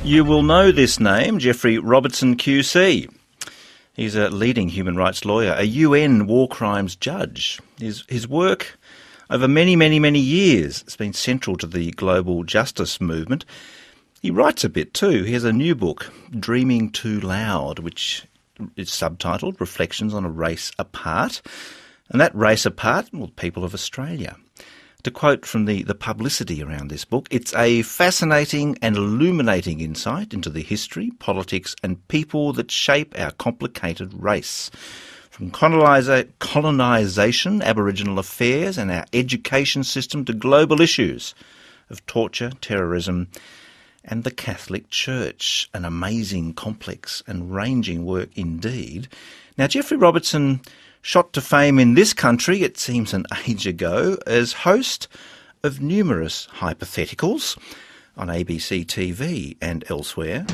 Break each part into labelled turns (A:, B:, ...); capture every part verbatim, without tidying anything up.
A: You will know this name, Geoffrey Robertson Q C. He's a leading human rights lawyer, a U N war crimes judge. His, his work over many, many, many years has been central to the global justice movement. He writes a bit too. He has a new book, Dreaming Too Loud, which is subtitled Reflections on a Race Apart. And that race apart, well, people of Australia. To quote from the, the publicity around this book, it's a fascinating and illuminating insight into the history, politics and people that shape our complicated race. From colonisa- colonisation, Aboriginal affairs and our education system to global issues of torture, terrorism and the Catholic Church. An amazing, complex and ranging work indeed. Now, Geoffrey Robertson shot to fame in this country, it seems an age ago, as host of numerous hypotheticals on A B C T V and elsewhere.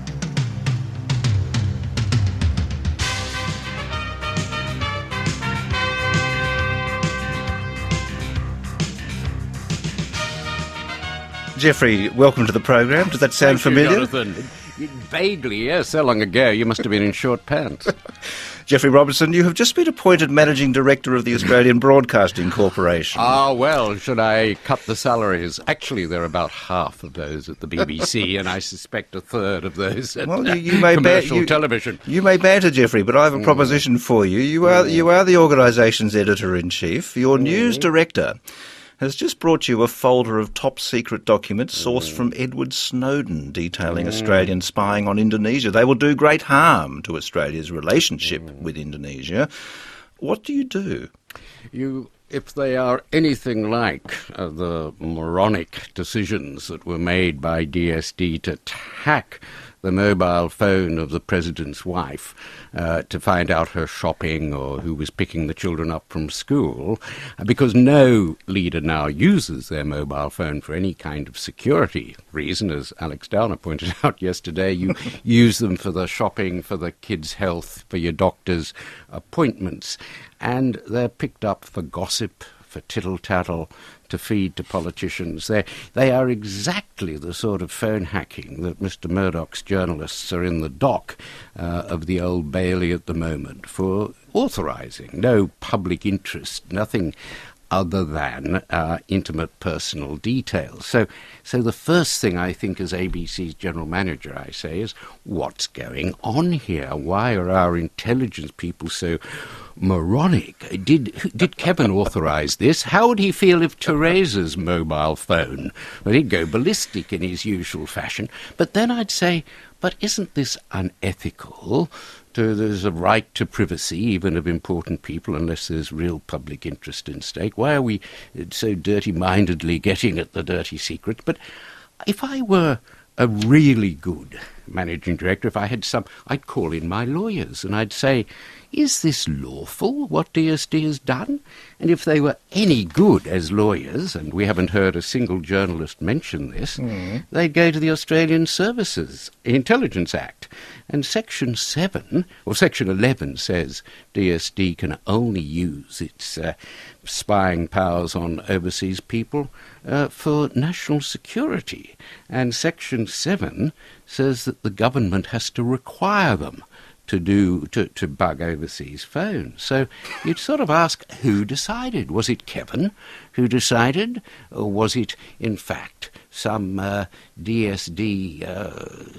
A: Geoffrey, welcome to the program. Does that sound
B: Thank
A: familiar?
B: You, Jonathan. Vaguely, yes. So long ago, you must have been in short pants.
A: Geoffrey Robertson, you have just been appointed Managing Director of the Australian Broadcasting Corporation.
B: Ah, well, should I cut the salaries? Actually, there are about half of those at the B B C, and I suspect a third of those at
A: well, you, you may
B: commercial
A: ba- you,
B: television.
A: You may banter, Geoffrey, but I have a proposition mm. for you. You are, mm. you are the organisation's Editor-in-Chief. Your mm. news director has just brought you a folder of top-secret documents sourced mm. from Edward Snowden detailing mm. Australian spying on Indonesia. They will do great harm to Australia's relationship mm. with Indonesia. What do you do?
B: You, if they are anything like uh, the moronic decisions that were made by D S D to hack the mobile phone of the president's wife uh, to find out her shopping or who was picking the children up from school, uh, because no leader now uses their mobile phone for any kind of security reason. As Alex Downer pointed out yesterday, you use them for the shopping, for the kids' health, for your doctor's appointments, and they're picked up for gossip, for tittle-tattle, to feed to politicians. They they are exactly the sort of phone hacking that Mister Murdoch's journalists are in the dock uh, of the Old Bailey at the moment for authorising. No public interest, nothing other than uh, intimate personal details. So, so the first thing I think as A B C's general manager I say is, what's going on here? Why are our intelligence people so moronic? Did did Kevin authorise this? How would he feel if Teresa's mobile phone? Well, he'd go ballistic in his usual fashion. But then I'd say, but isn't this unethical? To, there's a right to privacy, even of important people, unless there's real public interest in stake. Why are we so dirty-mindedly getting at the dirty secrets? But if I were a really good managing director, if I had some, I'd call in my lawyers and I'd say, is this lawful, what D S D has done? And if they were any good as lawyers, and we haven't heard a single journalist mention this, mm. they'd go to the Australian Services Intelligence Act. And Section seven, or Section eleven says D S D can only use its uh, spying powers on overseas people uh, for national security. And Section seven says that the government has to require them to do to, to bug overseas phones. So you'd sort of ask, who decided? Was it Kevin who decided? Or was it, in fact, some uh, D S D uh,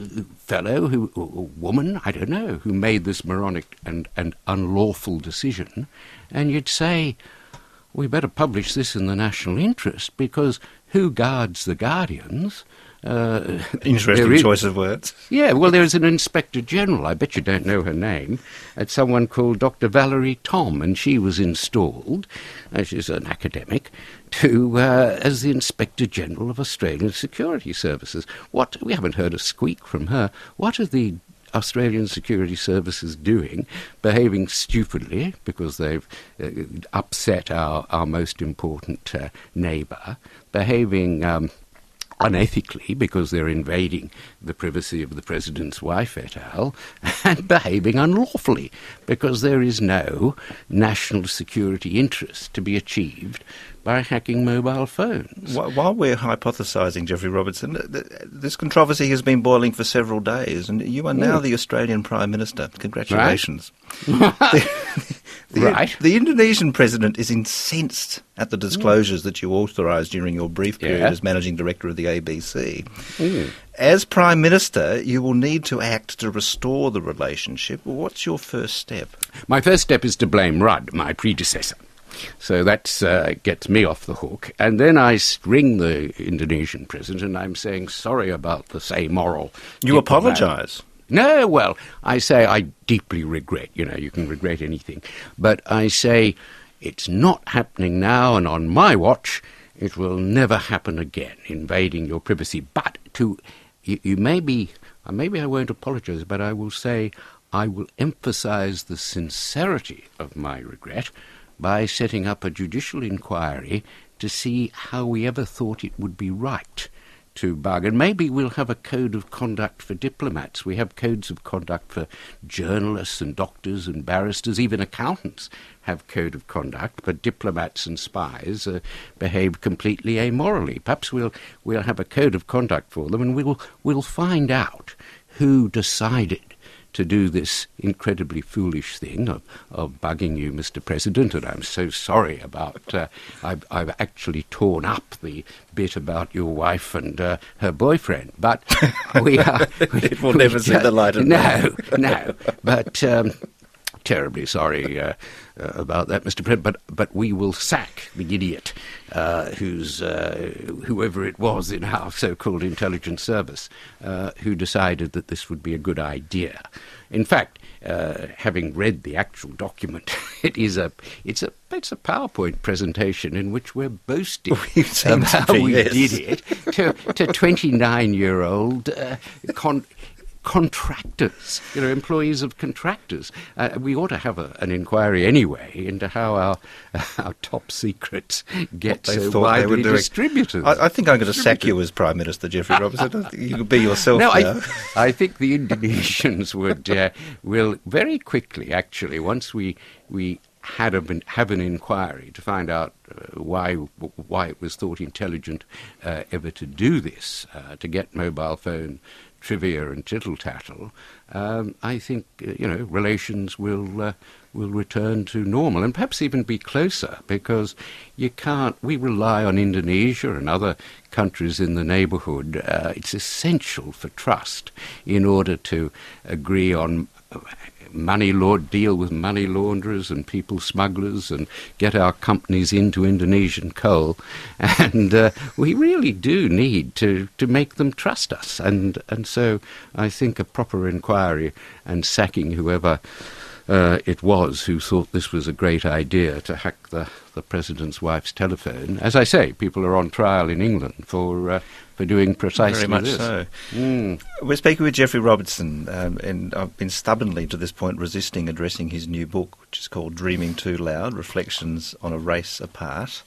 B: fellow, who, or woman, I don't know, who made this moronic and, and unlawful decision? And you'd say, we better publish this in the national interest, because who guards the guardians? Uh,
A: Interesting is, choice of words.
B: Yeah, well, there's an Inspector General, I bet you don't know her name, it's someone called Doctor Valerie Tom, and she was installed, uh, she's an academic, to uh, as the Inspector General of Australian Security Services. What, we haven't heard a squeak from her. What are the Australian security services doing, behaving stupidly because they've uh, upset our, our most important uh, neighbour, behaving Um, unethically because they're invading the privacy of the president's wife et al., and behaving unlawfully because there is no national security interest to be achieved by hacking mobile phones.
A: While we're hypothesising, Geoffrey Robertson, this controversy has been boiling for several days, and you are now mm. the Australian Prime Minister. Congratulations.
B: Right.
A: the, the,
B: right.
A: the Indonesian President is incensed at the disclosures mm. that you authorised during your brief period
B: yeah.
A: as Managing Director of the A B C.
B: Mm.
A: As Prime Minister, you will need to act to restore the relationship. What's your first step?
B: My first step is to blame Rudd, my predecessor. So that uh, gets me off the hook. And then I ring the Indonesian president and I'm saying, sorry about this amoral...
A: You apologise?
B: No, well, I say I deeply regret. You know, you can regret anything. But I say it's not happening now, and on my watch it will never happen again, invading your privacy. But to... You, you may be... Maybe I won't apologise, but I will say I will emphasise the sincerity of my regret by setting up a judicial inquiry to see how we ever thought it would be right to bug. And maybe we'll have a code of conduct for diplomats. We have codes of conduct for journalists and doctors and barristers. Even accountants have code of conduct, but diplomats and spies uh, behave completely amorally. Perhaps we'll we'll have a code of conduct for them, and we'll we'll find out who decided to do this incredibly foolish thing of, of bugging you, Mister President, and I'm so sorry about... Uh, I've, I've actually torn up the bit about your wife and uh, her boyfriend, but we are...
A: It will never see the light of
B: day. No, no, but... Um, terribly sorry uh, uh, about that, Mister President, but, but we will sack the idiot uh, who's, uh, whoever it was in our so-called intelligence service uh, who decided that this would be a good idea. In fact, uh, having read the actual document, it is a it's a it's a PowerPoint presentation in which we're boasting about how we yes. did it to to twenty-nine-year-old uh, con. contractors, you know, employees of contractors. Uh, we ought to have a, an inquiry anyway into how our our top secrets get so widely distributed.
A: I, I think I'm going to sack you as Prime Minister, Geoffrey Robertson. You could be yourself
B: no,
A: now.
B: I, I think the Indonesians would uh, will very quickly, actually, once we we had a, have an inquiry to find out uh, why why it was thought intelligent uh, ever to do this, uh, to get mobile phone trivia and tittle-tattle, um, I think, uh, you know, relations will uh, will return to normal and perhaps even be closer, because you can't, we rely on Indonesia and other countries in the neighbourhood. Uh, it's essential for trust in order to agree on money law, deal with money launderers and people smugglers and get our companies into Indonesian coal. And uh, we really do need to, to make them trust us. And, and so I think a proper inquiry and sacking whoever uh, it was who thought this was a great idea to hack the, the president's wife's telephone. As I say, people are on trial in England for... Uh, for doing precisely
A: Very much
B: this.
A: so.
B: Mm.
A: We're speaking with Geoffrey Robertson, um, and I've been stubbornly to this point resisting addressing his new book, which is called Dreaming Too Loud, Reflections on a Race Apart.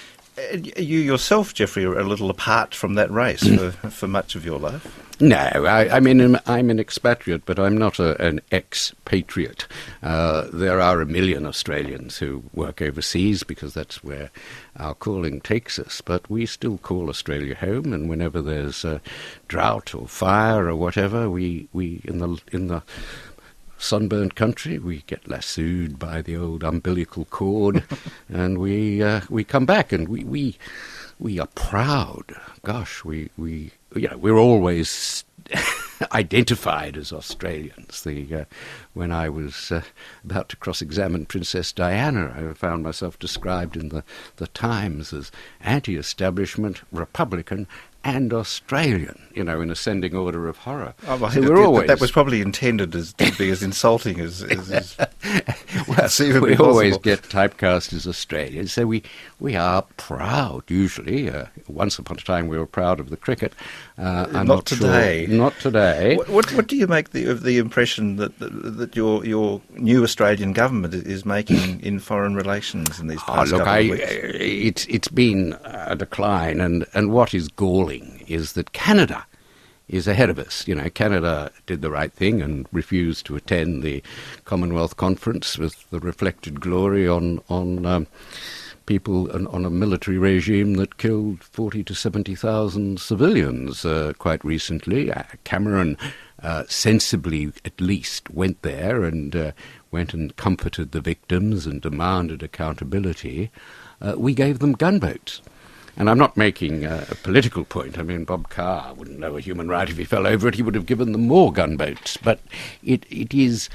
A: You yourself, Geoffrey, are a little apart from that race for, for much of your life.
B: No, I, I mean, I'm an expatriate, but I'm not a, an expatriate. Uh, there are a million Australians who work overseas because that's where our calling takes us. But we still call Australia home, and whenever there's a drought or fire or whatever, we, we in the in the sunburnt country, we get lassoed by the old umbilical cord, and we uh, we come back, and we we we are proud. Gosh, we we you know we're always identified as Australians. The uh, when I was uh, about to cross-examine Princess Diana, I found myself described in the the Times as anti-establishment, Republican, and Australian, you know, in ascending order of horror.
A: Oh, well,
B: so
A: we're
B: always...
A: That was probably intended as to be as insulting as... as, as... conceivably
B: we
A: possible.
B: always get typecast as Australians, so we, we are proud, usually. Uh, once upon a time we were proud of the cricket. Uh, I'm
A: not,
B: not
A: today.
B: Sure, not today.
A: What, what, what do you make the, of the impression that, that, that your, your new Australian government is making in foreign relations in these past
B: oh, look,
A: couple
B: I,
A: of weeks?
B: It's, it's been a decline, and, and what is galling is that Canada is ahead of us. You know, Canada did the right thing and refused to attend the Commonwealth Conference with the reflected glory on on um, people on, on a military regime that killed forty to seventy thousand civilians uh, quite recently. Uh, Cameron uh, sensibly, at least, went there and uh, went and comforted the victims and demanded accountability. Uh, we gave them gunboats. And I'm not making uh, a political point. I mean, Bob Carr wouldn't know a human right if he fell over it. He would have given them more gunboats. But it, it is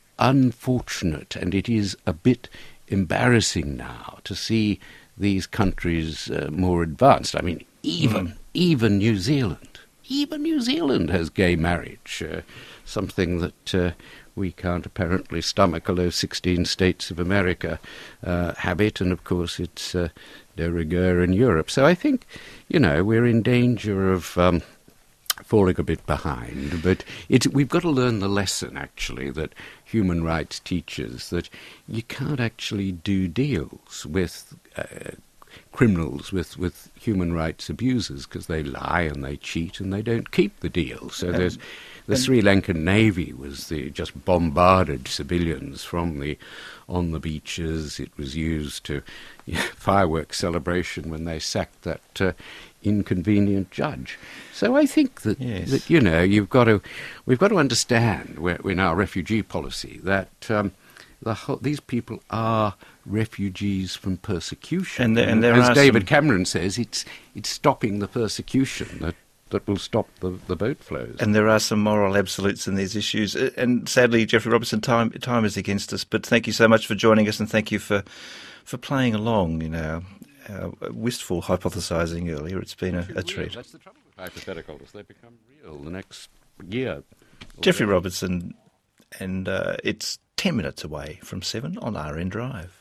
B: unfortunate, and it is a bit embarrassing now to see these countries uh, more advanced. I mean, even mm. even New Zealand, even New Zealand has gay marriage, uh, something that uh, we can't apparently stomach, although sixteen states of America uh, have it, and of course it's uh, de rigueur in Europe. So I think, you know, we're in danger of um, falling a bit behind. But it's, we've got to learn the lesson, actually, that human rights teaches, that you can't actually do deals with uh, criminals, with, with human rights abusers, because they lie and they cheat and they don't keep the deal. So there's the Sri Lankan Navy was the, just bombarded civilians from the on the beaches. It was used to you know, fireworks celebration when they sacked that uh, inconvenient judge. So I think that,
A: yes.
B: that you know you've got to we've got to understand where, in our refugee policy that um, the whole, these people are refugees from persecution.
A: And, there, and there
B: as
A: are
B: David
A: some...
B: Cameron says, it's it's stopping the persecution that. that will stop the, the boat flows.
A: And there are some moral absolutes in these issues. And sadly, Jeffrey Robertson, time time is against us. But thank you so much for joining us, and thank you for for playing along in our, our wistful hypothesising earlier. It's been a, a treat.
B: That's the trouble with hypotheticals. They become real the next year.
A: Jeffrey Robertson, and uh, it's ten minutes away from seven on R N Drive.